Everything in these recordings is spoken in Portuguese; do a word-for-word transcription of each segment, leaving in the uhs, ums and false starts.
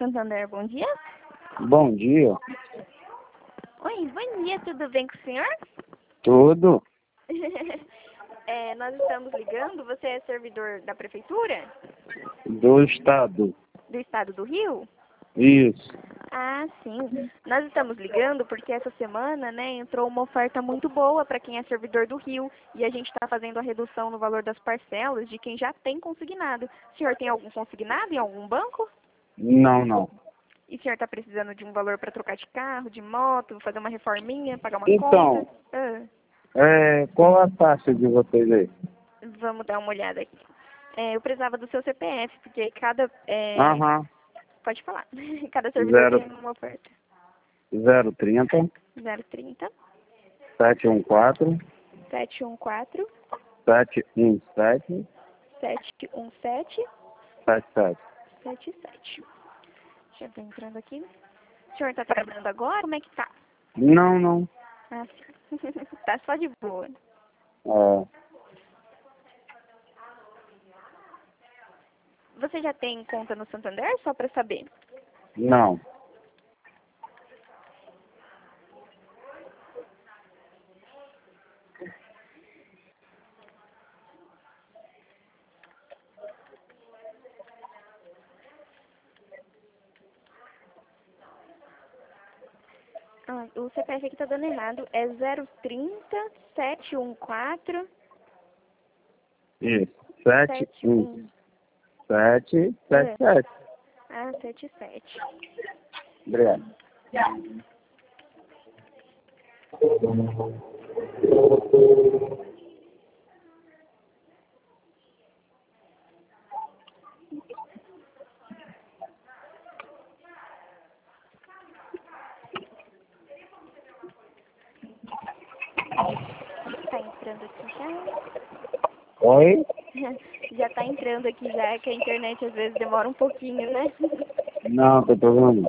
Santander, bom dia. Bom dia. Oi, bom dia, tudo bem com o senhor? Tudo? É, nós estamos ligando, você é servidor da prefeitura? Do estado. Do estado do Rio? Isso. Ah, sim. Nós estamos ligando porque essa semana, né, entrou uma oferta muito boa para quem é servidor do Rio e a gente está fazendo a redução no valor das parcelas de quem já tem consignado. O senhor tem algum consignado em algum banco? Não, não. E o senhor está precisando de um valor para trocar de carro, de moto, fazer uma reforminha, pagar uma Então, conta? Ah, é, qual a taxa de vocês aí? vamos dar uma olhada aqui. É, eu precisava do seu C P F, porque cada... é, Aham. pode falar. Cada servidor Zero, tem uma oferta. zero trinta, zero trinta, sete um quatro, sete um quatro, sete um sete, sete um sete, sete sete. sete sete. Deixa eu ver entrando aqui. O senhor está trabalhando agora? Como é que tá? Não, não. Ah, sim. Tá só de boa. É, Você já tem conta no Santander? Só para saber. não. Ah, o C P F aqui tá dando errado. É zero trinta, sete um quatro, Isso. Sete sete um um. sete, sete sete. Ah, sete sete. Obrigado. Tá entrando aqui já. Oi? Já tá entrando aqui já, que a internet às vezes demora um pouquinho, né? Não, tô problema.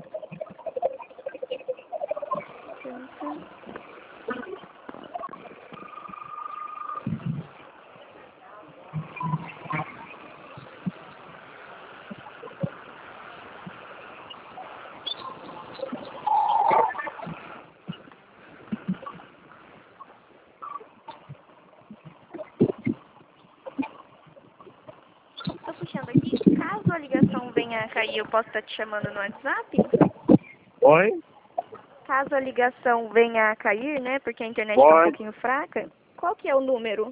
Tô puxando aqui. Caso a ligação venha a cair, eu posso estar te chamando no WhatsApp? Oi? Caso a ligação venha a cair, né, porque a internet tá um Pode. pouquinho fraca, qual que é o número?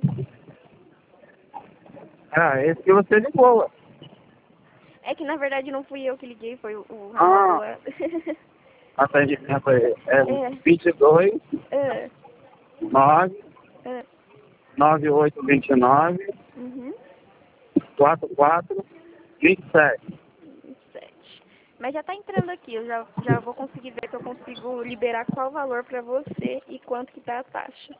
Ah, esse que você ligou, ué. É que na verdade não fui eu que liguei, foi o, o ramal do Ah, lado. atendimento aí. É É. vinte e dois, É. nove, É. nove oito dois nove, Uhum. quatro quatro, vinte e sete. Sete. Mas já tá entrando aqui, eu já, já vou conseguir ver se eu consigo liberar qual valor pra você e quanto que tá a taxa.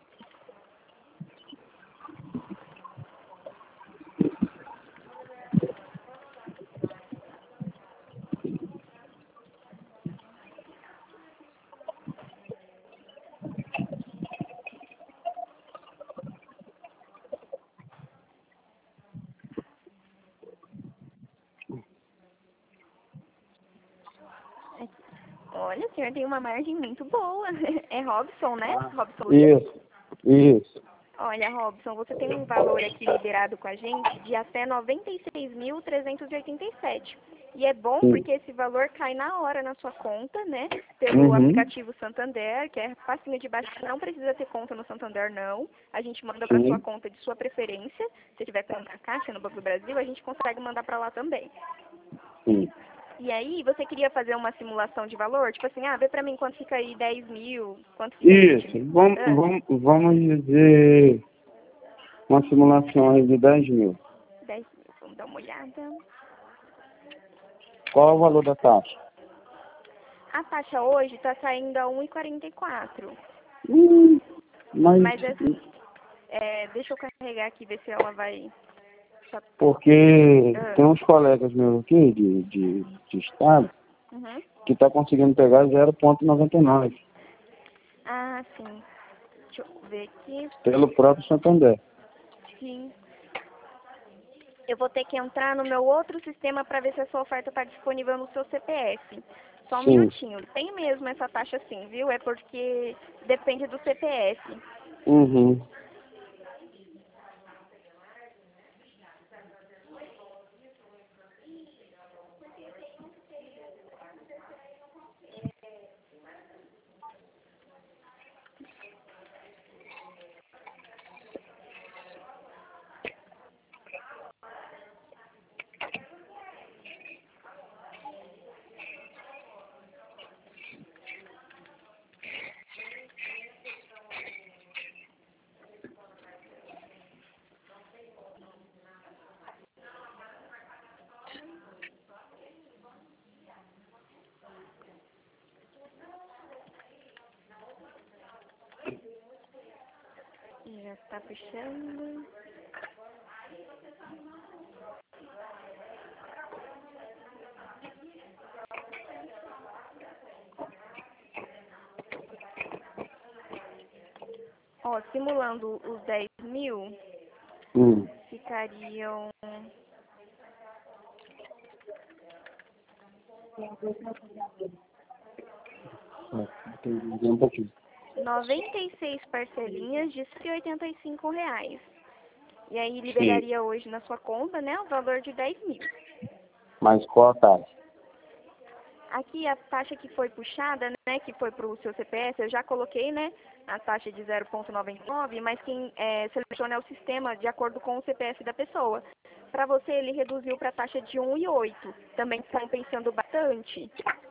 Aqui. Olha, o senhor tem uma margem muito boa. É Robson, né? Robson Luiz? Isso, isso. Olha, Robson, você tem um valor aqui liberado com a gente de até noventa e seis mil trezentos e oitenta e sete. E é bom Sim. porque esse valor cai na hora na sua conta, né? Pelo Uhum. aplicativo Santander, que é facinho de baixar. Não precisa ter conta no Santander, não. A gente manda para sua Sim. conta de sua preferência. Se tiver conta na Caixa, no Banco do Brasil, a gente consegue mandar para lá também. Sim. E aí, você queria fazer uma simulação de valor? Tipo assim, ah, vê pra mim quanto fica aí dez mil, quanto fica aí vinte Isso. mil. Vamos, Ah, vamos, vamos dizer uma simulação aí de dez mil. dez mil, vamos dar uma olhada. Qual é o valor da taxa? A taxa hoje tá saindo a um e quarenta e quatro. Hum, mas Mas assim, é, deixa eu carregar aqui, ver se ela vai... Tá- porque ah, tem uns colegas meus aqui de, de, de estado uhum. que tá conseguindo pegar zero vírgula noventa e nove Ah, sim. Deixa eu ver aqui. pelo próprio Santander. Sim. Eu vou ter que entrar no meu outro sistema para ver se a sua oferta está disponível no seu C P F. Só um Sim. minutinho. Tem mesmo essa taxa sim, viu? É porque depende do C P F. Uhum. Já está fechando. Ó, simulando os dez mil, Hum. ficariam Entendi um pouquinho. noventa e seis parcelinhas de cento e oitenta e cinco reais. E aí Sim. liberaria hoje na sua conta, né, o valor de dez mil. Mas qual a taxa? Aqui a taxa que foi puxada, né, que foi para o seu C P F, eu já coloquei, né, a taxa de zero vírgula noventa e nove, mas quem é, seleciona é o sistema de acordo com o C P F da pessoa. Para você, ele reduziu para a taxa de um vírgula oito. Também estão pensando bastante.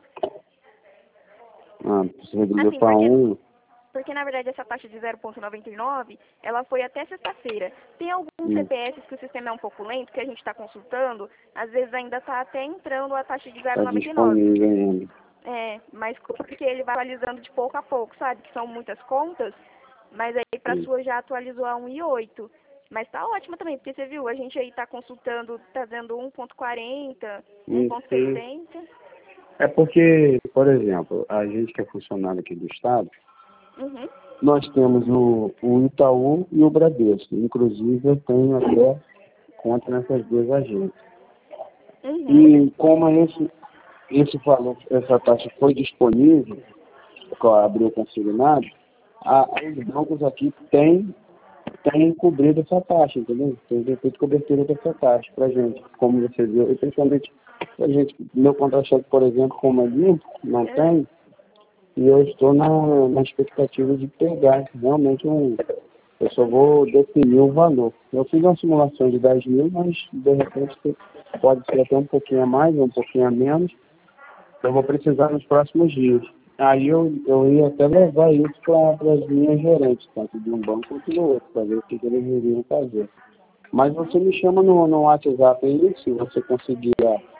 Ah, você reduziu Assim, para porque, um. porque na verdade essa taxa de zero vírgula noventa e nove, ela foi até sexta-feira. Tem alguns Hum. C P Fs que o sistema é um pouco lento, que a gente está consultando, às vezes ainda está até entrando a taxa de Está zero vírgula noventa e nove. disponível ainda. É, mas porque ele vai atualizando de pouco a pouco, sabe? Que são muitas contas, mas aí pra Sim. sua já atualizou a um vírgula oito. Mas tá ótimo também, porque você viu, a gente aí tá consultando, tá dando um ponto quarenta, um Isso. ponto sessenta. É porque, por exemplo, a gente que é funcionário aqui do Estado, Uhum. nós temos o, o Itaú e o Bradesco. Inclusive, eu tenho até conta nessas duas agências. Uhum. E como esse, esse valor, essa taxa foi disponível, que eu abri o consignado, a, os bancos aqui têm, têm cobrido essa taxa, entendeu? Tem feito cobertura dessa taxa para gente, como você viu. E principalmente, a gente, meu contra-cheque, por exemplo, como é limpo, não É. tem, e eu estou na, na expectativa de pegar realmente um. Eu só vou definir o valor. Eu fiz uma simulação de dez mil, mas de repente pode ser até um pouquinho a mais ou um pouquinho a menos. Eu vou precisar nos próximos dias. Aí eu, eu ia até levar isso para as minhas gerentes, tanto de um banco quanto do outro, para ver o que, que eles iriam fazer. Mas você me chama no, no WhatsApp aí, se você conseguir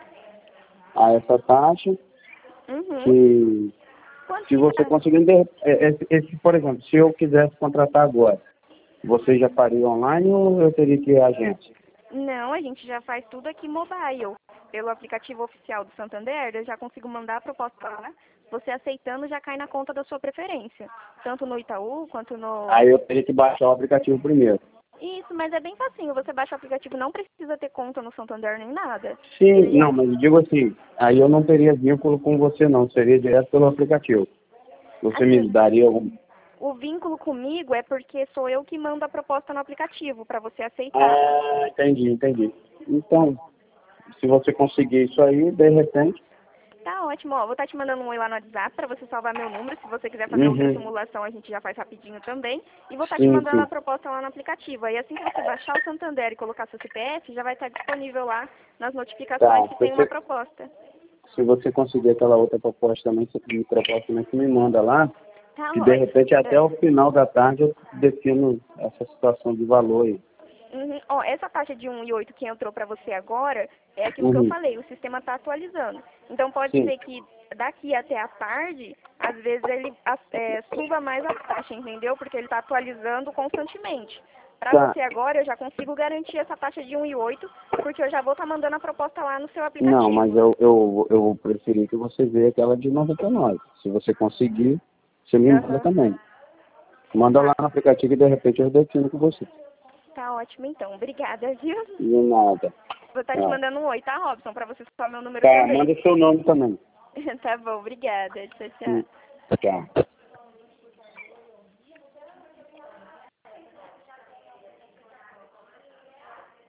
a, a essa taxa, Uhum. que Quanto se que você tá? conseguir, de- é- esse, esse, por exemplo, se eu quisesse contratar agora, você já faria online ou eu teria que ir à agência? Não, a gente já faz tudo aqui mobile. Pelo aplicativo oficial do Santander, eu já consigo mandar a proposta lá. Você aceitando já cai na conta da sua preferência. Tanto no Itaú quanto no... Aí eu teria que baixar o aplicativo primeiro. Isso, mas é bem facinho. Você baixa o aplicativo, não precisa ter conta no Santander nem nada. Sim, Ele não, é... mas eu digo assim, aí eu não teria vínculo com você não, seria direto pelo aplicativo. Você me Assim, daria algum... o vínculo comigo é porque sou eu que mando a proposta no aplicativo para você aceitar. Ah, entendi, entendi. Então, se você conseguir isso aí, de repente... Tá ótimo, ó. Vou estar te mandando um oi lá no WhatsApp para você salvar meu número. Se você quiser fazer outra Uhum. simulação, a gente já faz rapidinho também. E vou estar te Sim, mandando a sim. proposta lá no aplicativo. Aí assim que você baixar o Santander e colocar seu C P F, já vai estar disponível lá nas notificações Tá, que se tem uma você, proposta. se você conseguir aquela outra proposta também, você me proposta também, você me manda lá, Tá que de ótimo. repente até É. o final da tarde eu defino essa situação de valor aí. Uhum. Ó, essa taxa de um vírgula oito que entrou para você agora é aquilo que eu Uhum. falei, o sistema está atualizando. Então pode Sim. ser que daqui até a tarde, às vezes ele a- é, suba mais a taxa, entendeu? Porque ele está atualizando constantemente. Para Tá. você agora, eu já consigo garantir essa taxa de um vírgula oito, porque eu já vou estar mandando a proposta lá no seu Não, mas aplicativo. eu, eu, eu preferi que você veja aquela de noventa e nove. Se você conseguir, você me manda Aham. também. Manda lá Tá. no aplicativo e de repente eu defino com você. Tá ótimo então. Obrigada, viu? De nada. Vou estar te Ah. mandando um oi, tá, Robson? Pra você falar meu número Tá, também. manda seu nome também. Tá bom, obrigada. Tchau, tchau. Hum. Tchau.